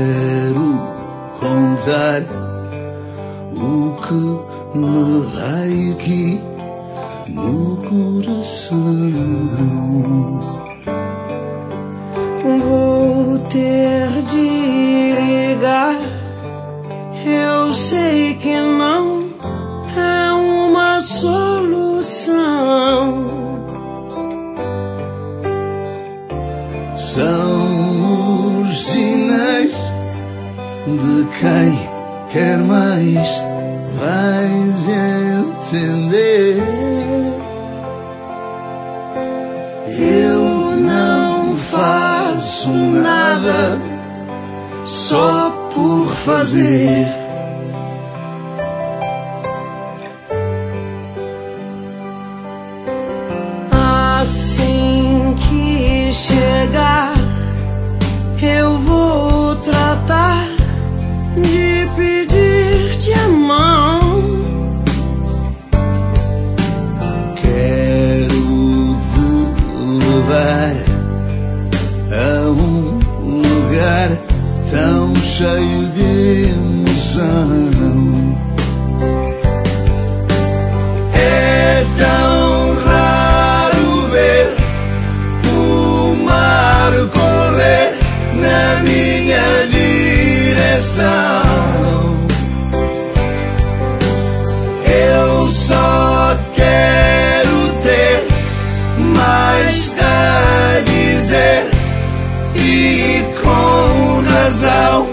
quero contar o que me vai aqui no coração. Vou ter de ligar, eu sei que não é uma solução. São os sinais de quem quer mais, vais entender. Eu não faço nada só por fazer. Assim que chegar, eu vou tratar de pedir-te a mão. Quero te levar a um lugar tão cheio de emoção. É tão raro ver o mar correr na minha direção. Eu só quero ter mais a dizer, e com razão.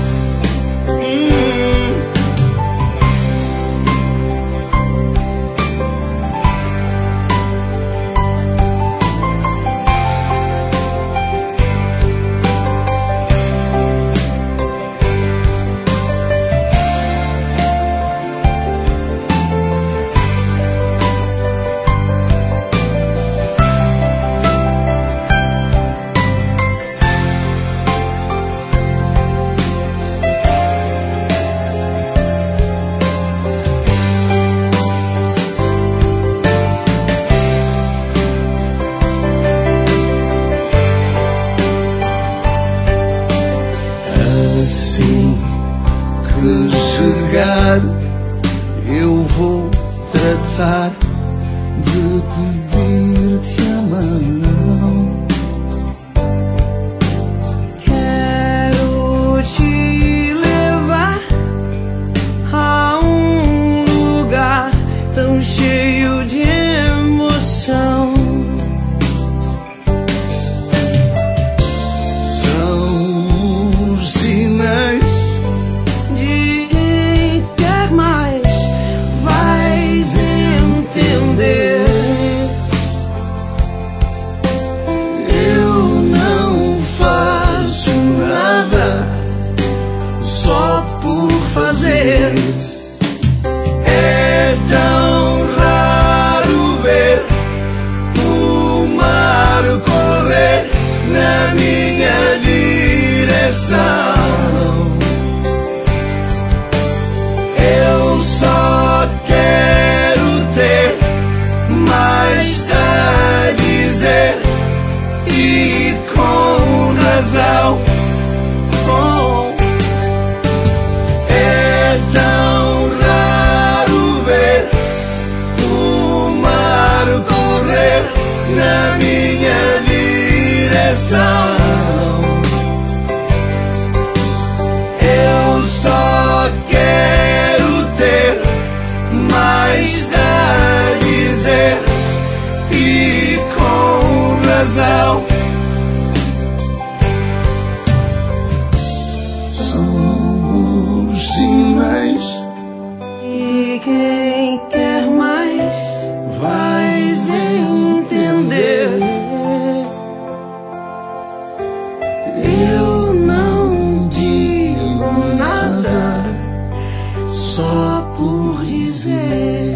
Assim que chegar, eu vou tratar de pedir-te a mão. Quero te levar a um lugar tão cheio de emoção. São os sinais De quem quer mais, vais entender. Eu não faço nada só por fazer. É tão raro ver o mar correr na minha direção. Eu só quero ter mais a dizer, e com razão. É tão raro ver o mar correr na minha direção. Eu só quero ter mais a dizer, e com razão. São os sinais. E quem quer mais, vais entender. Eu não digo nada só por dizer.